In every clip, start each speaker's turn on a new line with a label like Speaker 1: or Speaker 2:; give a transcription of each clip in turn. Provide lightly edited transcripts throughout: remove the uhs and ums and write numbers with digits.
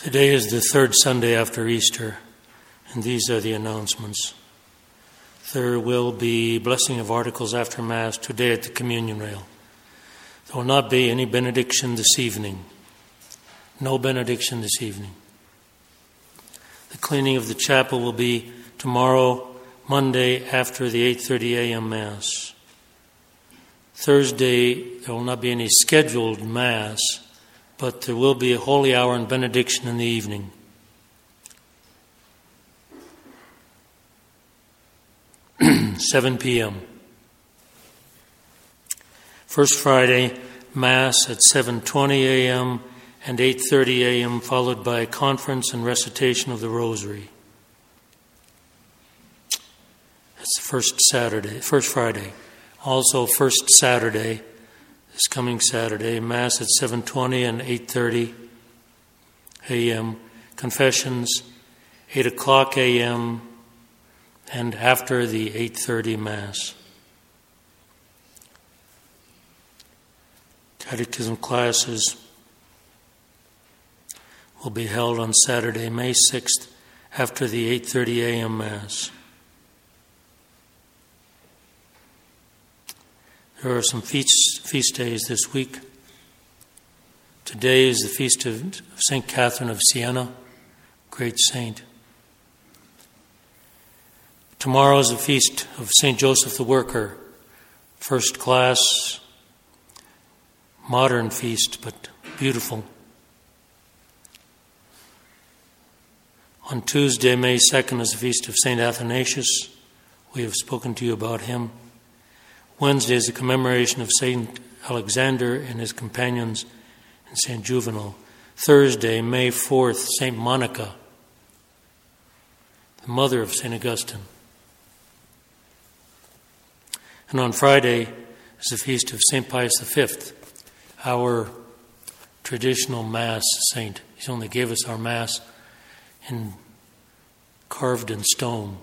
Speaker 1: Today is the third Sunday after Easter, and these are the announcements. There will be blessing of articles after Mass today at the communion rail. There will not be any benediction this evening. No benediction this evening. The cleaning of the chapel will be tomorrow, Monday, after the 8:30 a.m. Mass. Thursday, there will not be any scheduled Mass, but there will be a holy hour and benediction in the evening. (7 p.m.) First Friday, Mass at 7:20 a.m. and 8:30 a.m., followed by a conference and recitation of the Rosary. That's the first Friday. Also, first Saturday, this coming Saturday, Mass at 7:20 and 8:30 a.m., confessions 8 o'clock a.m., and after the 8:30 Mass. Catechism classes will be held on Saturday, May 6th, after the 8:30 a.m. Mass. There are some feast days this week. Today is the feast of St. Catherine of Siena, great saint. Tomorrow is the feast of St. Joseph the Worker, first class, modern feast, but beautiful. On Tuesday, May 2nd, is the feast of St. Athanasius. We have spoken to you about him. Wednesday is the commemoration of St. Alexander and his companions and St. Juvenal. Thursday, May 4th, St. Monica, the mother of St. Augustine. And on Friday is the feast of St. Pius V, our traditional Mass saint. He only gave us our Mass carved in stone,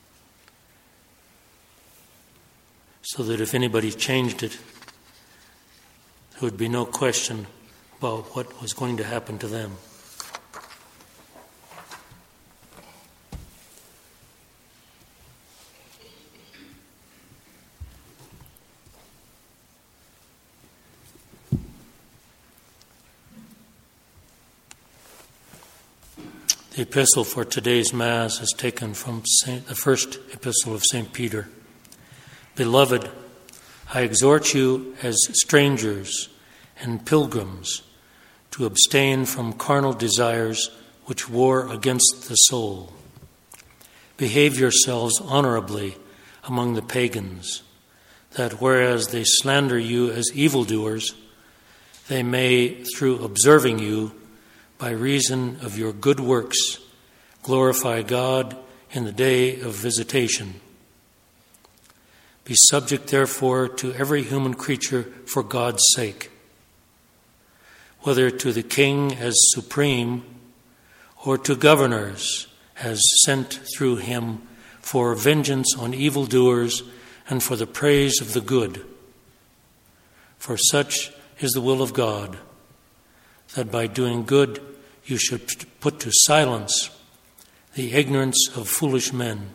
Speaker 1: so that if anybody changed it, there would be no question about what was going to happen to them. The epistle for today's Mass is taken from the first epistle of St. Peter. Beloved, I exhort you as strangers and pilgrims to abstain from carnal desires which war against the soul. Behave yourselves honorably among the pagans, that whereas they slander you as evildoers, they may, through observing you, by reason of your good works, glorify God in the day of visitation. Be subject, therefore, to every human creature for God's sake, whether to the king as supreme, or to governors as sent through him for vengeance on evildoers and for the praise of the good. For such is the will of God, that by doing good you should put to silence the ignorance of foolish men.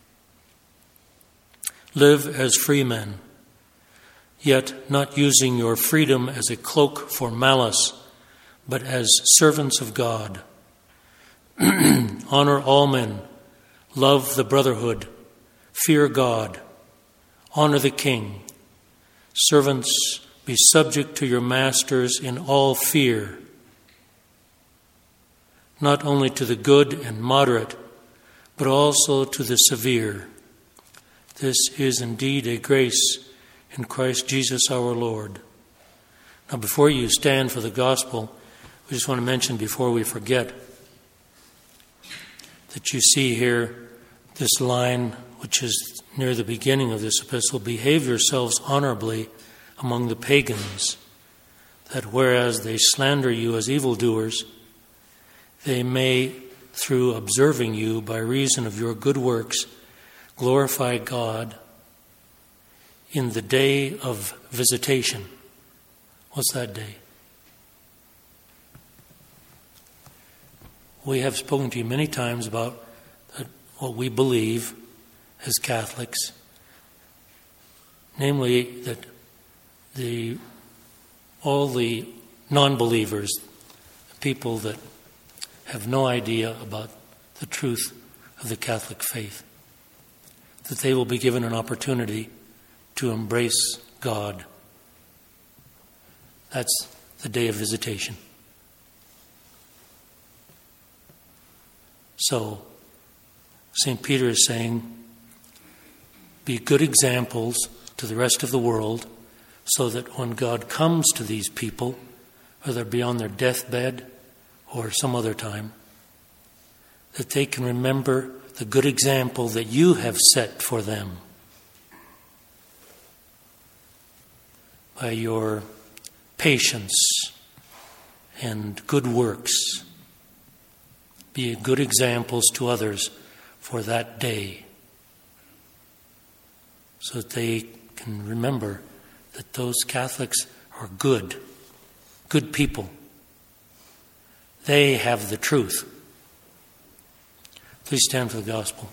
Speaker 1: Live as free men, yet not using your freedom as a cloak for malice, but as servants of God. Honor all men, love the brotherhood, fear God, honor the king. Servants, be subject to your masters in all fear, not only to the good and moderate, but also to the severe. This is indeed a grace in Christ Jesus our Lord. Now, before you stand for the gospel, we just want to mention before we forget that you see here this line, which is near the beginning of this epistle: behave yourselves honorably among the pagans, that whereas they slander you as evildoers, they may, through observing you by reason of your good works, glorify God in the day of visitation. What's that day? we have spoken to you many times about what we believe as Catholics, namely that all the non-believers, people that have no idea about the truth of the Catholic faith, that they will be given an opportunity to embrace God. That's the day of visitation. So, St. Peter is saying, be good examples to the rest of the world so that when God comes to these people, whether it be on their deathbed or some other time, that they can remember the good example that you have set for them by your patience and good works. Be good examples to others for that day, so that they can remember that those Catholics are good people. They have the truth. Please stand for the gospel.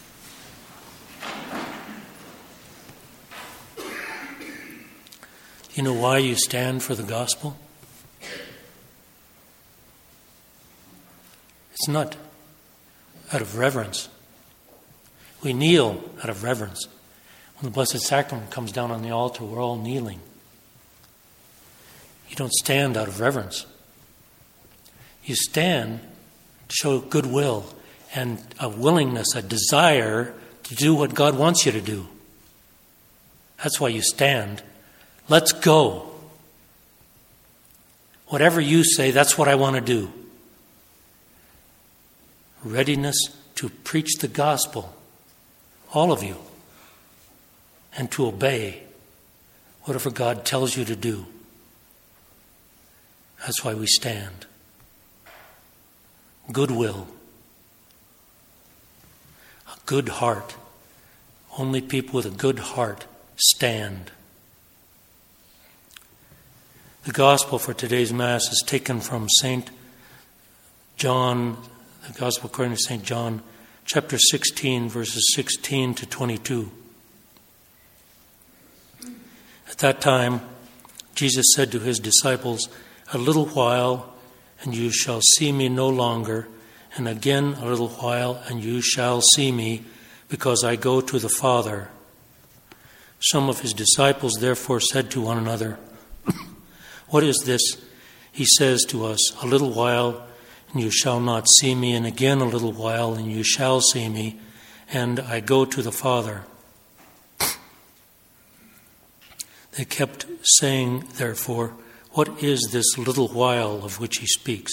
Speaker 1: You know why you stand for the gospel? It's not out of reverence. We kneel out of reverence. When the Blessed Sacrament comes down on the altar, we're all kneeling. You don't stand out of reverence. You stand to show goodwill and a willingness, a desire to do what God wants you to do. That's why you stand. Let's go. Whatever you say, that's what I want to do. Readiness to preach the gospel, all of you, and to obey whatever God tells you to do. That's why we stand. Goodwill. A good heart. Only people with a good heart stand. The gospel for today's Mass is taken from St. John, the Gospel according to St. John, chapter 16, verses 16 to 22. At that time, Jesus said to his disciples, "A little while, and you shall see me no longer, and again a little while, and you shall see me, because I go to the Father." Some of his disciples therefore said to one another, "What is this he says to us, a little while, and you shall not see me, and again a little while, and you shall see me, and I go to the Father?" They kept saying, therefore, "What is this little while of which he speaks?"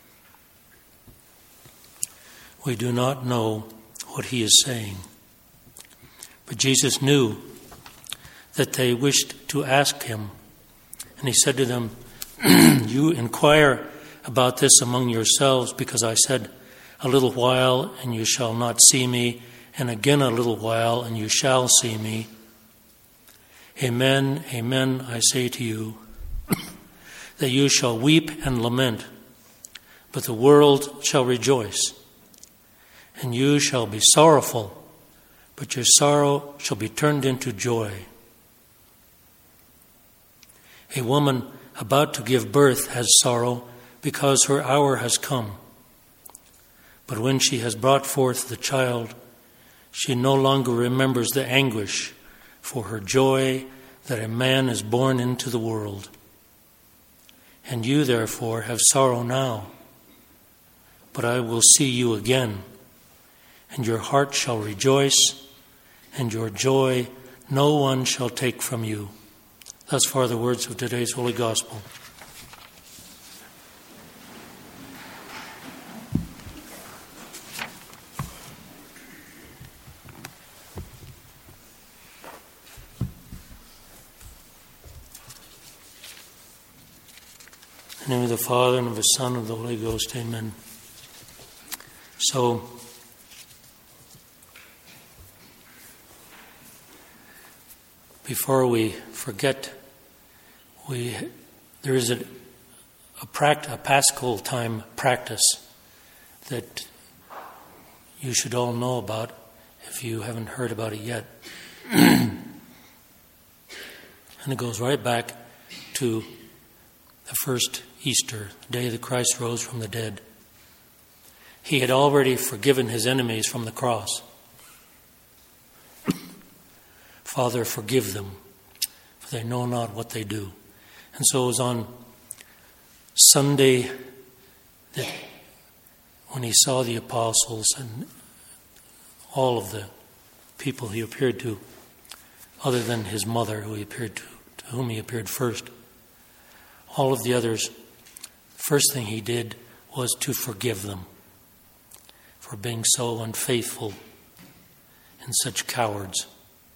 Speaker 1: We do not know what he is saying. But Jesus knew that they wished to ask him, and he said to them, "You inquire about this among yourselves, because I said, 'A little while, and you shall not see me, and again a little while, and you shall see me.' Amen, amen, I say to you, that you shall weep and lament, but the world shall rejoice. And you shall be sorrowful, but your sorrow shall be turned into joy. A woman about to give birth has sorrow, because her hour has come. But when she has brought forth the child, she no longer remembers the anguish for her joy that a man is born into the world. And you, therefore, have sorrow now, but I will see you again, and your heart shall rejoice, and your joy no one shall take from you." Thus far the words of today's Holy Gospel. In the name of the Father, and of the Son, and of the Holy Ghost, amen. So, before we forget, there is a Paschal time practice that you should all know about if you haven't heard about it yet. And it goes right back to the first Easter, the day that Christ rose from the dead. He had already forgiven his enemies from the cross. Father, forgive them, for they know not what they do. And so it was on Sunday that when he saw the apostles and all of the people he appeared to, other than his mother, who he appeared to whom he appeared first, all of the others, first thing he did was to forgive them for being so unfaithful and such cowards.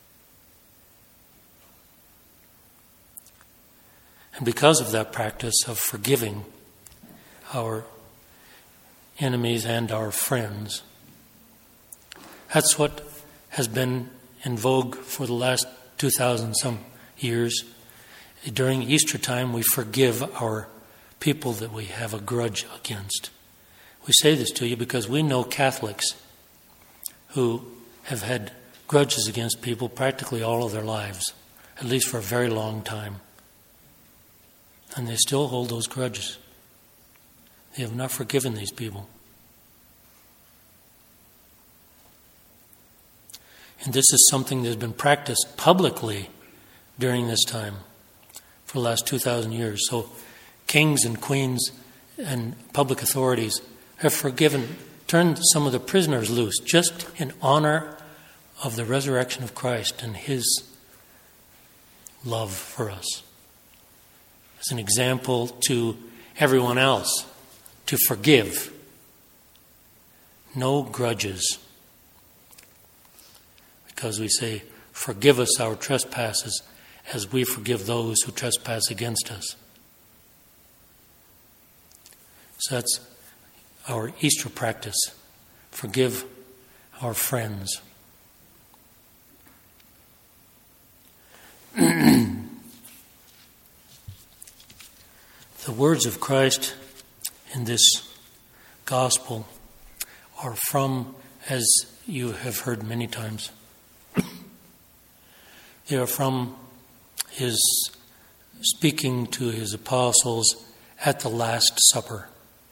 Speaker 1: And because of that practice of forgiving our enemies and our friends, that's what has been in vogue for the last 2,000 some years. During Easter time, we forgive our people that we have a grudge against. We say this to you because we know Catholics who have had grudges against people practically all of their lives, at least for a very long time. And they still hold those grudges. They have not forgiven these people. And this is something that has been practiced publicly during this time for the last 2,000 years. So kings and queens and public authorities have turned some of the prisoners loose just in honor of the resurrection of Christ and his love for us. As an example to everyone else to forgive. No grudges. Because we say, forgive us our trespasses as we forgive those who trespass against us. So that's our Easter practice. Forgive our friends. The words of Christ in this gospel are from, as you have heard many times, they are from his speaking to his apostles at the Last Supper.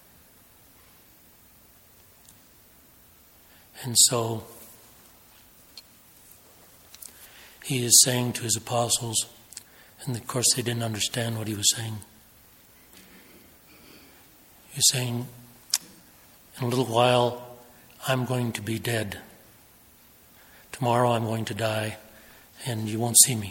Speaker 1: And so he is saying to his apostles, and of course they didn't understand what he was saying. He's saying, in a little while, I'm going to be dead. Tomorrow I'm going to die, and you won't see me.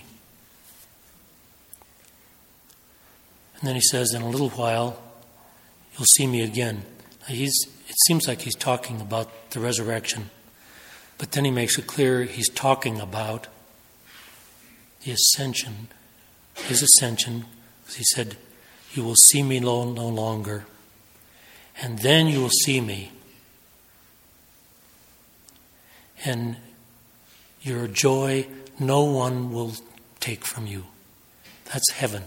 Speaker 1: And then he says, in a little while, you'll see me again. It seems like he's talking about the resurrection, but then he makes it clear he's talking about the ascension, his ascension. He said, you will see me no longer, and then you will see me. And your joy no one will take from you. That's heaven.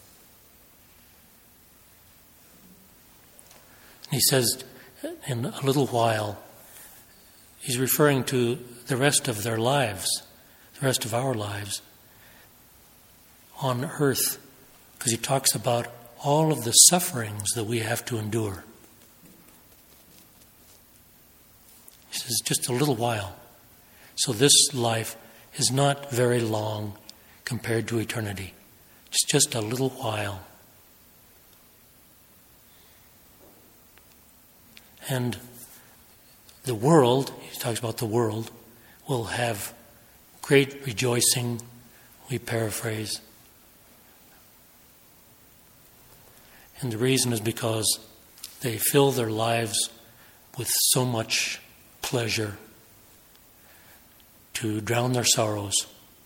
Speaker 1: He says, in a little while, he's referring to the rest of their lives, the rest of our lives on earth, because he talks about all of the sufferings that we have to endure. He says, just a little while. So this life is not very long compared to eternity. It's just a little while. And the world, he talks about the world, will have great rejoicing, we paraphrase. And the reason is because they fill their lives with so much pleasure to drown their sorrows.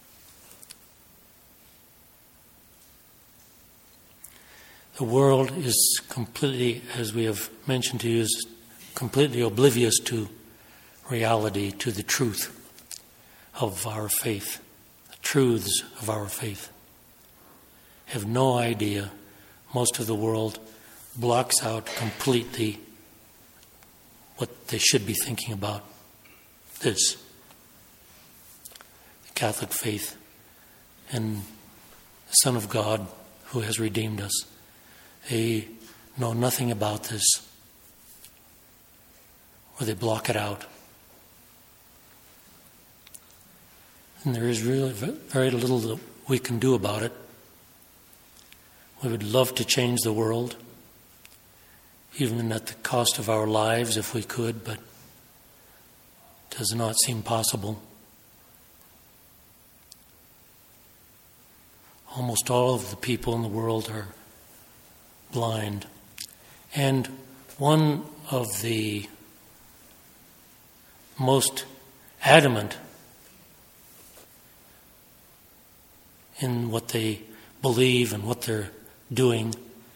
Speaker 1: The world is completely, as we have mentioned to you, is completely oblivious to reality, to the truth of our faith, the truths of our faith. Have no idea. Most of the world blocks out completely what they should be thinking about this. The Catholic faith and the Son of God who has redeemed us. They know nothing about this, or they block it out. And there is really very little that we can do about it. We would love to change the world, even at the cost of our lives if we could, but it does not seem possible. Almost all of the people in the world are blind. And one of the most adamant in what they believe and what they're doing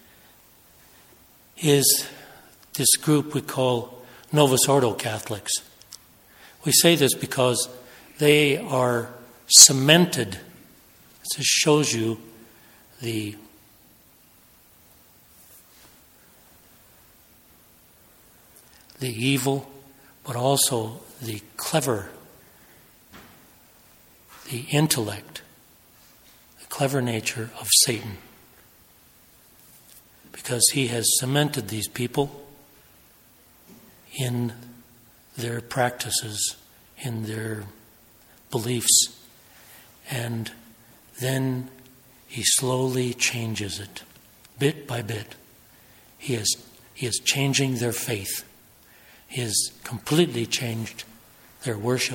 Speaker 1: is this group we call Novus Ordo Catholics. We say this because they are cemented. This shows you the evil, but also the clever, the intellect, the clever nature of Satan. Because he has cemented these people in their practices, in their beliefs, and then he slowly changes it, bit by bit. He is changing their faith. He has completely changed their worship.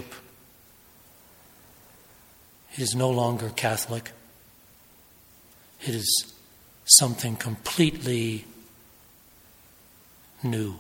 Speaker 1: It is no longer Catholic. It is something completely new.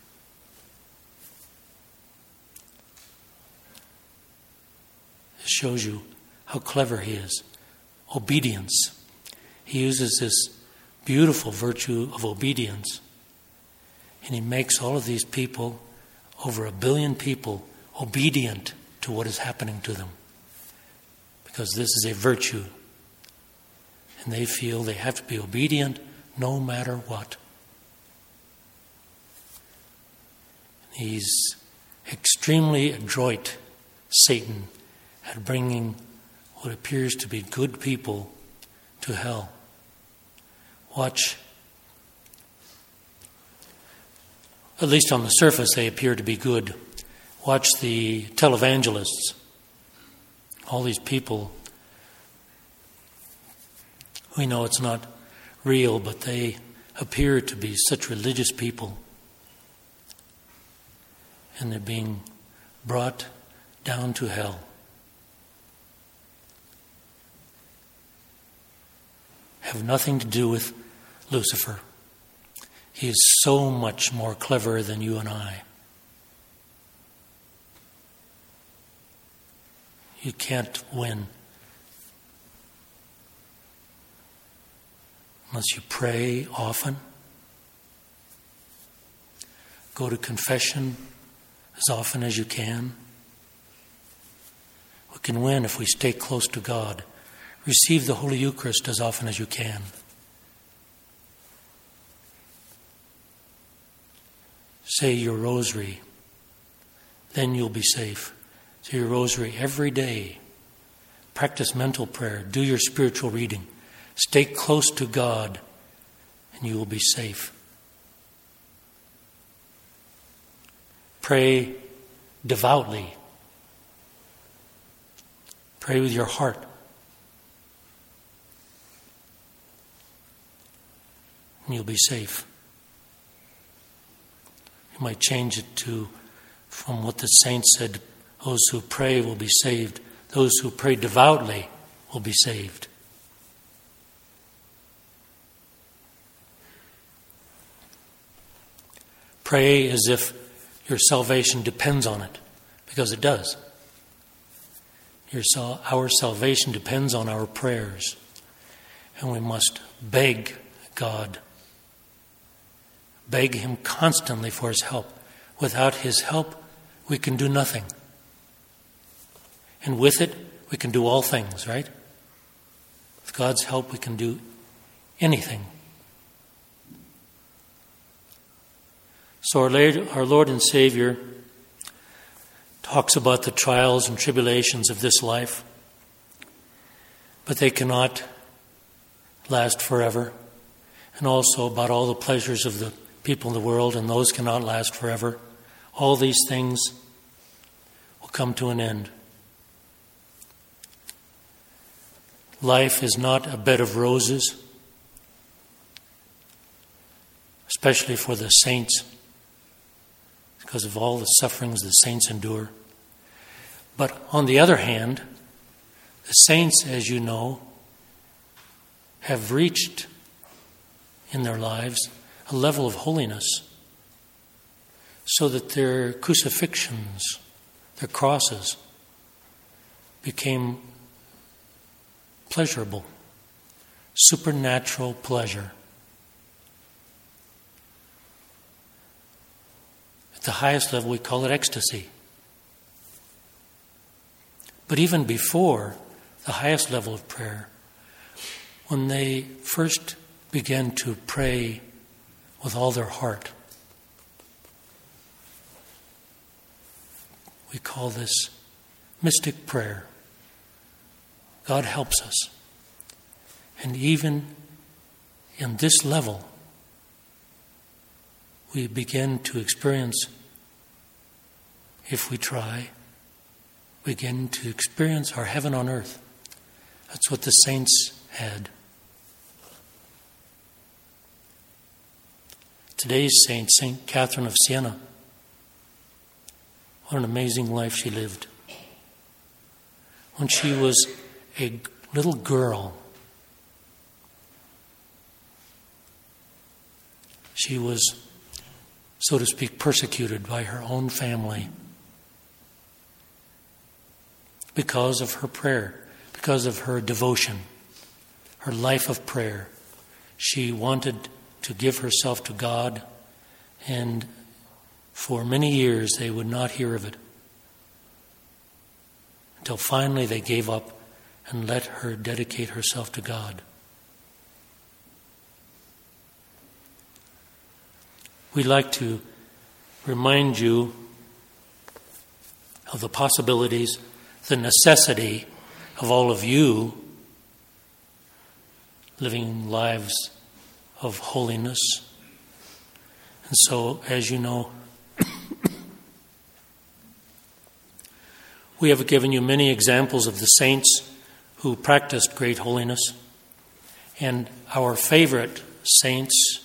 Speaker 1: It shows you how clever he is. Obedience. He uses this beautiful virtue of obedience, and he makes all of these people, over 1 billion people, obedient to what is happening to them. Because this is a virtue. And they feel they have to be obedient no matter what. He's extremely adroit, Satan, at bringing what appears to be good people to hell. Watch. At least on the surface, they appear to be good. Watch the televangelists. All these people, we know it's not real, but they appear to be such religious people. And they're being brought down to hell. Have nothing to do with Lucifer. He is so much more clever than you and I. You can't win unless you pray often. Go to confession as often as you can. We can win if we stay close to God. Receive the Holy Eucharist as often as you can. Say your rosary. Then you'll be safe. Say your rosary every day. Practice mental prayer. Do your spiritual reading. Stay close to God, and you will be safe. Pray devoutly. Pray with your heart. And you'll be safe. You might change it from what the saints said, those who pray will be saved. Those who pray devoutly will be saved. Pray as if your salvation depends on it, because it does. Our salvation depends on our prayers, and we must beg God. Beg Him constantly for His help. Without His help, we can do nothing. And with it, we can do all things, right? With God's help, we can do anything. So our Lord and Savior talks about the trials and tribulations of this life, but they cannot last forever. And also about all the pleasures of the people in the world, and those cannot last forever. All these things will come to an end. Life is not a bed of roses, especially for the saints, because of all the sufferings the saints endure. But on the other hand, the saints, as you know, have reached in their lives a level of holiness so that their crucifixions, their crosses, became pleasurable, supernatural pleasure. At the highest level, we call it ecstasy. But even before the highest level of prayer, when they first began to pray with all their heart, we call this mystic prayer. God helps us. And even in this level, we begin to experience, if we try, begin to experience our heaven on earth. That's what the saints had. Today's saint, St. Catherine of Siena, what an amazing life she lived. When she was a little girl, she was, so to speak, persecuted by her own family because of her prayer, because of her devotion, her life of prayer. She wanted to give herself to God, and for many years they would not hear of it, until finally they gave up and let her dedicate herself to God. We'd like to remind you of the possibilities, the necessity of all of you living lives of holiness. And so, as you know, we have given you many examples of the saints who practiced great holiness. And our favorite saints,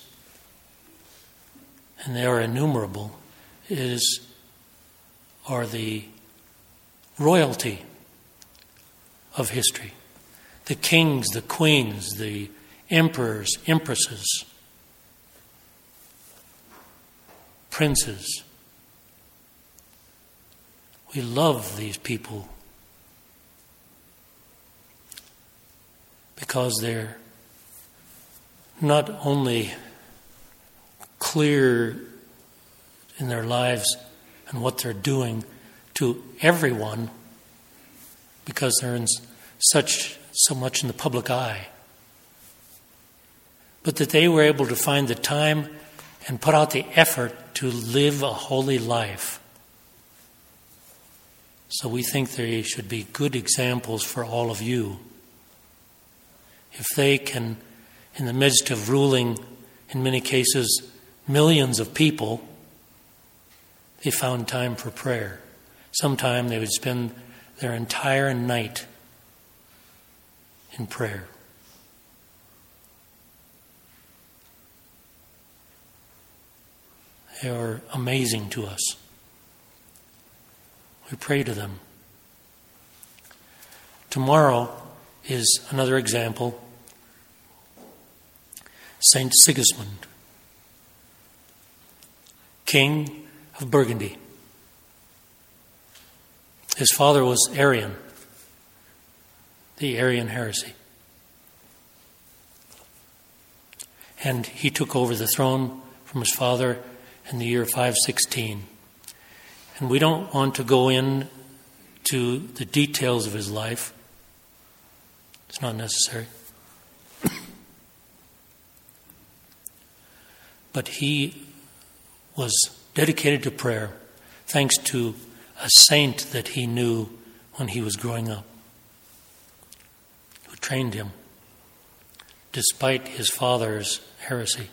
Speaker 1: and they are innumerable, are the royalty of history. The kings, the queens, the emperors, empresses, princes. We love these people because they're not only clear in their lives and what they're doing to everyone, because they're in so much in the public eye, but that they were able to find the time and put out the effort to live a holy life. So we think they should be good examples for all of you. If they can, in the midst of ruling, in many cases, millions of people, they found time for prayer. Sometime they would spend their entire night in prayer. They are amazing to us. We pray to them. Tomorrow is another example. Saint Sigismund, King of Burgundy. His father was Arian, the Arian heresy. And he took over the throne from his father in the year 516. And we don't want to go in to the details of his life. It's not necessary. But he was dedicated to prayer thanks to a saint that he knew when he was growing up, who trained him despite his father's heresy.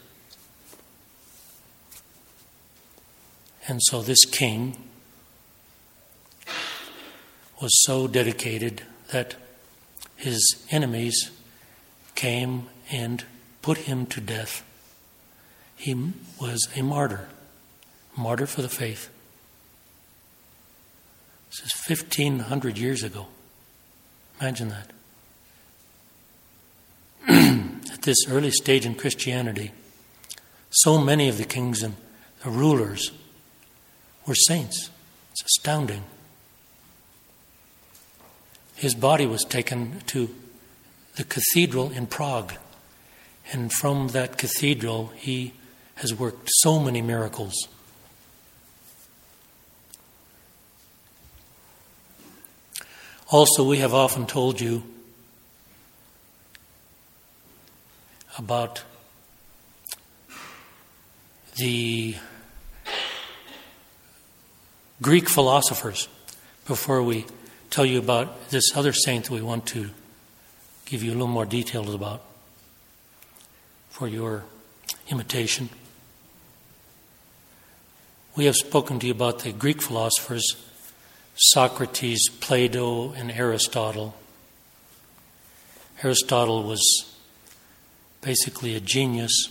Speaker 1: And so this king was so dedicated that his enemies came and put him to death. He was a martyr for the faith. This is 1,500 years ago. Imagine that. At this early stage in Christianity, so many of the kings and the rulers were saints. It's astounding. His body was taken to the cathedral in Prague. And from that cathedral, he has worked so many miracles. Also, we have often told you about the Greek philosophers before we tell you about this other saint that we want to give you a little more details about for your imitation. We have spoken to you about the Greek philosophers, Socrates, Plato, and Aristotle. Aristotle was basically a genius.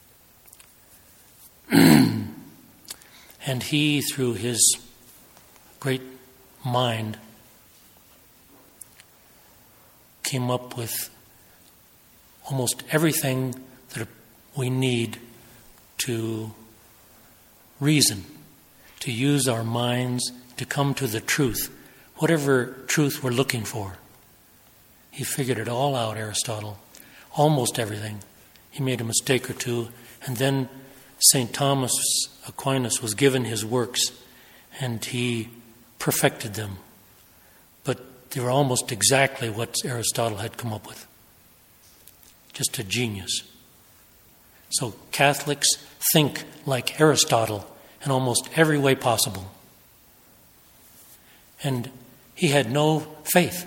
Speaker 1: And he, through his great mind, came up with almost everything that we need to reason, to use our minds to come to the truth, whatever truth we're looking for. He figured it all out, Aristotle, almost everything. He made a mistake or two, and then St. Thomas Aquinas was given his works, and he perfected them. But they were almost exactly what Aristotle had come up with. Just a genius. So Catholics think like Aristotle in almost every way possible. And he had no faith.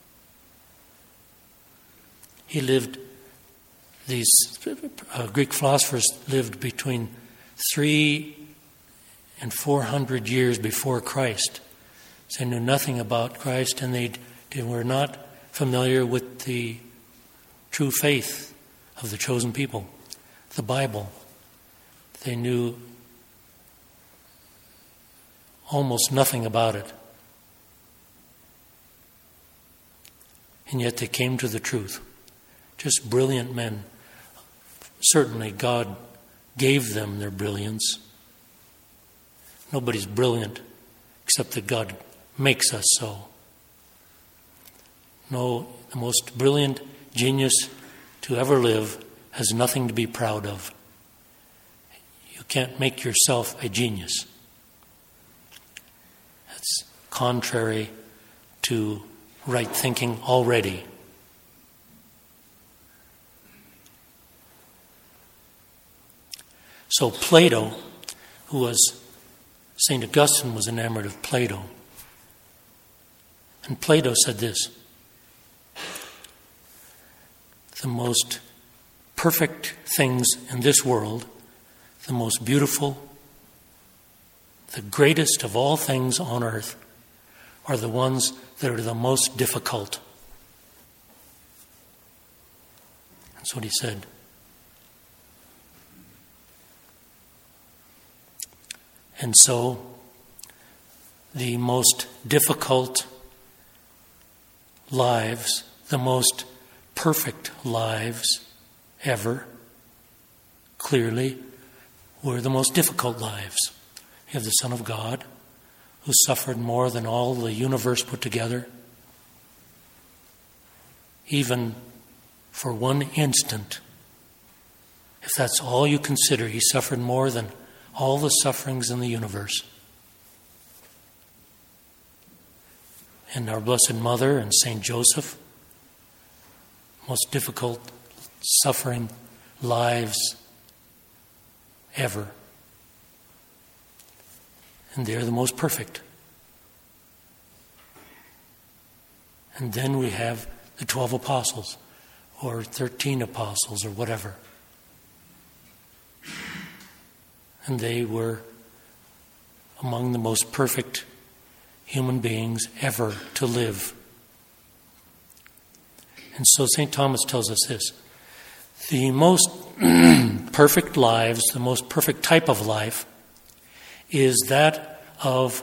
Speaker 1: He lived, these Greek philosophers lived between 300 and 400 years before Christ. So they knew nothing about Christ, and they were not familiar with the true faith of the chosen people, the Bible. They knew almost nothing about it. And yet they came to the truth. Just brilliant men. Certainly God gave them their brilliance. Nobody's brilliant except that God makes us so. No, the most brilliant genius to ever live has nothing to be proud of. You can't make yourself a genius. That's contrary to right thinking already. So Plato, St. Augustine was enamored of Plato. And Plato said this: the most perfect things in this world, the most beautiful, the greatest of all things on earth, are the ones that are the most difficult. That's what he said. And so, the most difficult lives, the most perfect lives ever, clearly, were the most difficult lives. You have the Son of God, who suffered more than all the universe put together. Even for one instant, if that's all you consider, he suffered more than all the sufferings in the universe. And our Blessed Mother and Saint Joseph, most difficult suffering lives ever. And they're the most perfect. And then we have the 12 apostles, or 13 apostles, or whatever. And they were among the most perfect human beings ever to live. And so St. Thomas tells us this: the most perfect lives, the most perfect type of life, is that of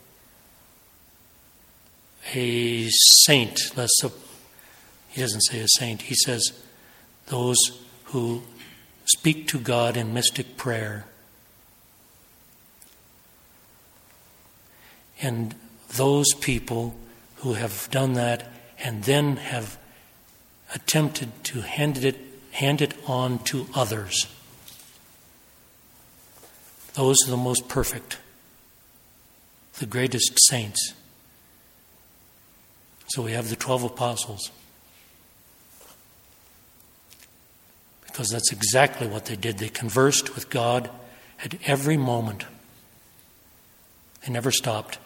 Speaker 1: a saint. He doesn't say a saint. He says those who speak to God in mystic prayer. And those people who have done that and then have attempted to hand it on to others. Those are the most perfect, the greatest saints. So we have the 12 apostles. Because that's exactly what they did. They conversed with God at every moment. They never stopped.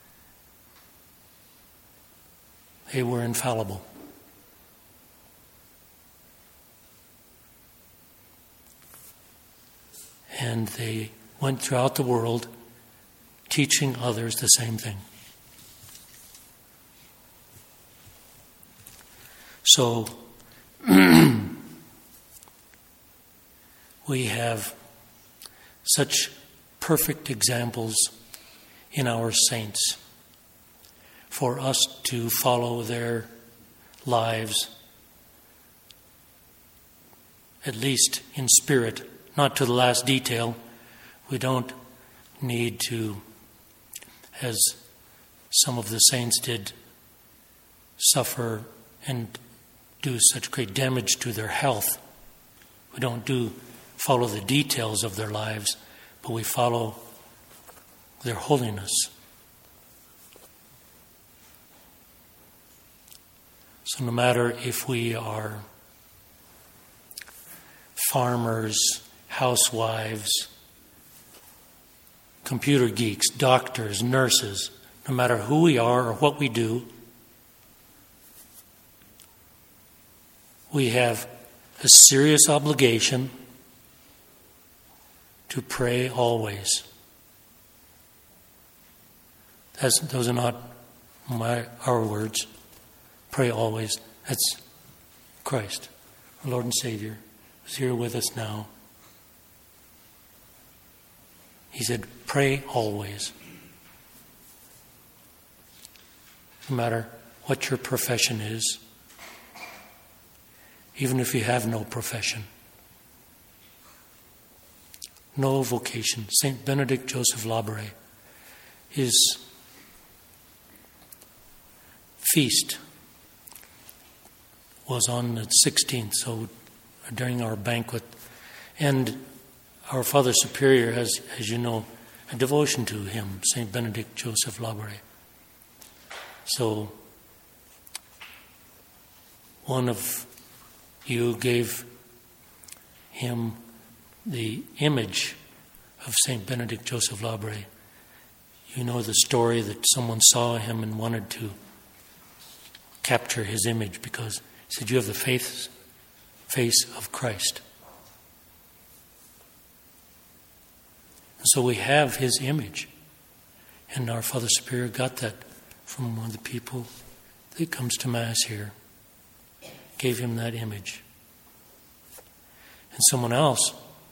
Speaker 1: They were infallible. And they went throughout the world teaching others the same thing. So, we have such perfect examples in our saints for us to follow their lives, at least in spirit, not to the last detail. We don't need to, as some of the saints did, suffer and do such great damage to their health. We don't follow the details of their lives, but we follow their holiness. So no matter if we are farmers, housewives, computer geeks, doctors, nurses, no matter who we are or what we do, we have a serious obligation to pray always. Those are not our words. Pray always. That's Christ, our Lord and Savior, who's here with us now. He said, pray always. No matter what your profession is, even if you have no profession, no vocation. St. Benedict Joseph Labre, his feast was on the 16th, so during our banquet. And our Father Superior has, as you know, a devotion to him, St. Benedict Joseph Labre. So one of you gave him the image of St. Benedict Joseph Labre. You know the story that someone saw him and wanted to capture his image because he said, you have the face of Christ. And so we have his image. And our Father Superior got that from one of the people that comes to Mass here. Gave him that image. And someone else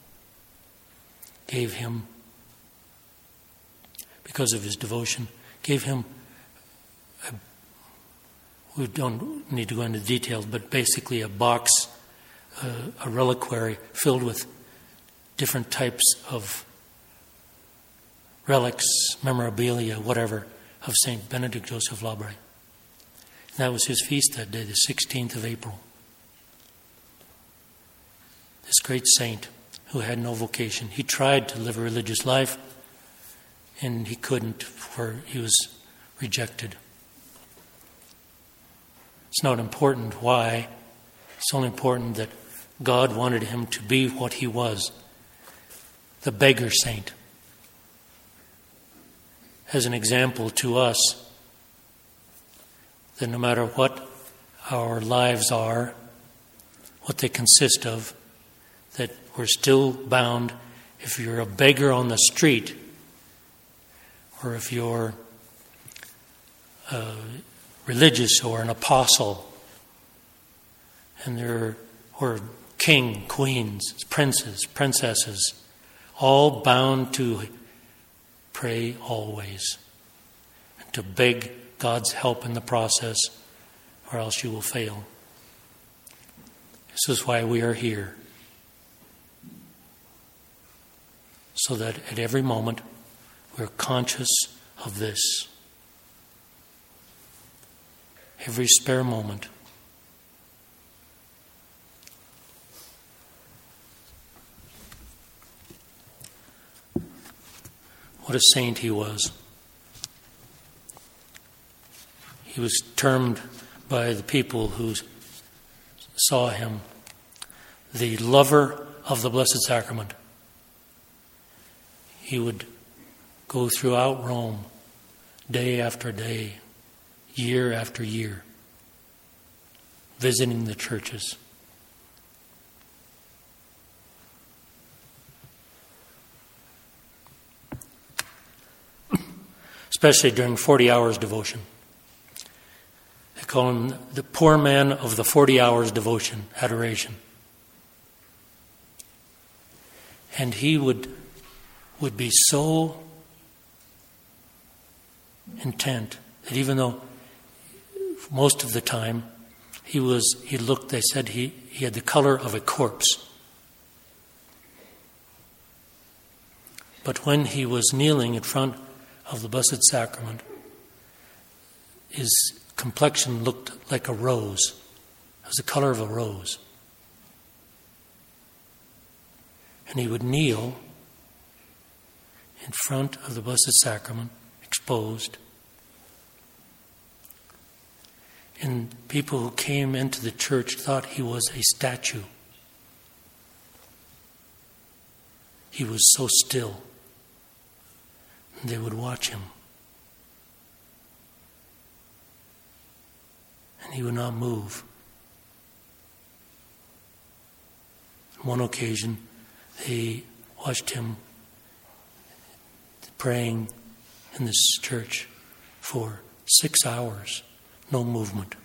Speaker 1: gave him, because of his devotion, gave him, we don't need to go into details, but basically a box, a reliquary filled with different types of relics, memorabilia, whatever, of St. Benedict Joseph Labre. And that was his feast that day, the 16th of April. This great saint who had no vocation. He tried to live a religious life, and he couldn't, for he was rejected. It's not important why. It's only important that God wanted him to be what he was, the beggar saint. as an example to us that no matter what our lives are, what they consist of, that we're still bound. If you're a beggar on the street, or if you're religious or an apostle, and there were king, queens, princes, princesses, all bound to pray always and to beg God's help in the process, or else you will fail. This is why we are here, so that at every moment we're conscious of this. Every spare moment. What a saint he was. He was termed by the people who saw him the lover of the Blessed Sacrament. He would go throughout Rome day after day, year after year, visiting the churches. Especially during 40 hours devotion. They call him the poor man of the 40 hours devotion, adoration. And he would be so intent that even though most of the time he looked, they said he had the color of a corpse. But when he was kneeling in front of the Blessed Sacrament, his complexion looked like a rose. It was the color of a rose. And he would kneel in front of the Blessed Sacrament, exposed. And people who came into the church thought he was a statue. He was so still. And they would watch him. And he would not move. On one occasion, they watched him praying in this church for 6 hours, no movement.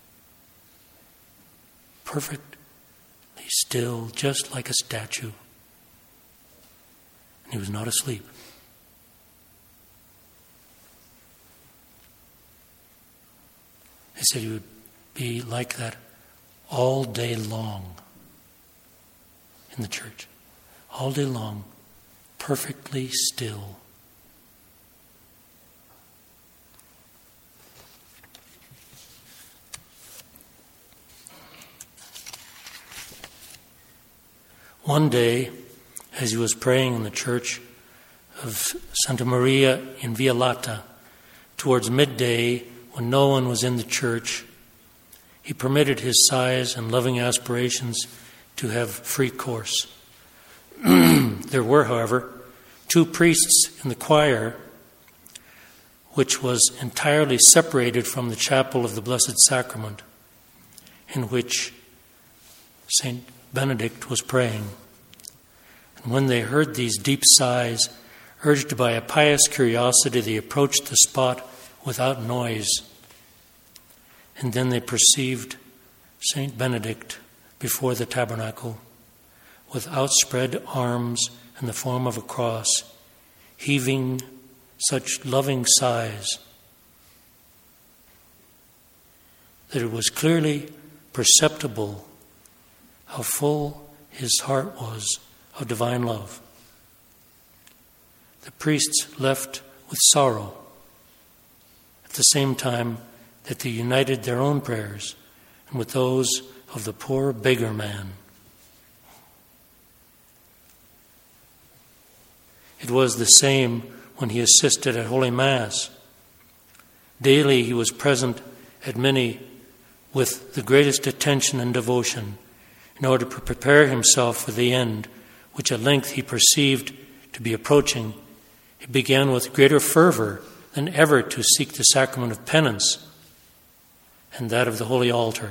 Speaker 1: Perfectly still, just like a statue. And he was not asleep. They said he would be like that all day long in the church. All day long, perfectly still. One day, as he was praying in the church of Santa Maria in Via Lata, towards midday, when no one was in the church, he permitted his sighs and loving aspirations to have free course. There were, however, 2 priests in the choir, which was entirely separated from the chapel of the Blessed Sacrament, in which Saint Benedict was praying. And when they heard these deep sighs, urged by a pious curiosity, they approached the spot without noise. And then they perceived Saint Benedict before the tabernacle, with outspread arms in the form of a cross, heaving such loving sighs that it was clearly perceptible how full his heart was of divine love. The priests left with sorrow, at the same time that they united their own prayers and with those of the poor beggar man. It was the same when he assisted at Holy Mass. Daily he was present at many with the greatest attention and devotion in order to prepare himself for the end, which at length he perceived to be approaching. He began with greater fervor than ever to seek the sacrament of penance and that of the holy altar.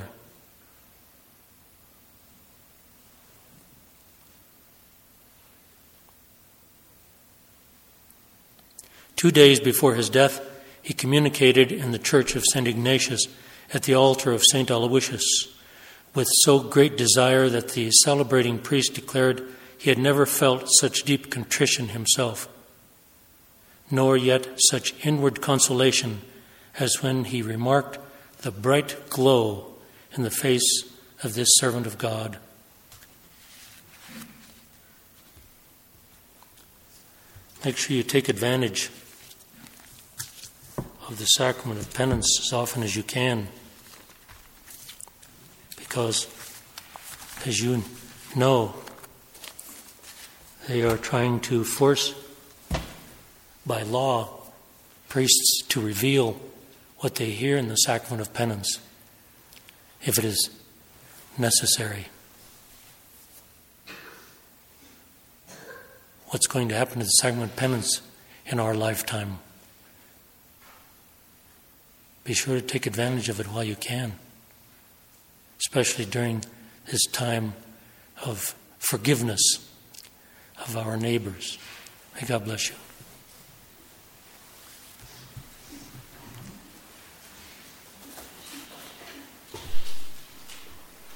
Speaker 1: Two days before his death, he communicated in the church of St. Ignatius at the altar of St. Aloysius with so great desire that the celebrating priest declared he had never felt such deep contrition himself, nor yet such inward consolation as when he remarked the bright glow in the face of this servant of God. Make sure you take advantage of the sacrament of penance as often as you can, because, as you know, they are trying to force, by law, priests to reveal what they hear in the sacrament of penance, if it is necessary. What's going to happen to the sacrament of penance in our lifetime? Be sure to take advantage of it while you can, especially during this time of forgiveness of our neighbors. May God bless you.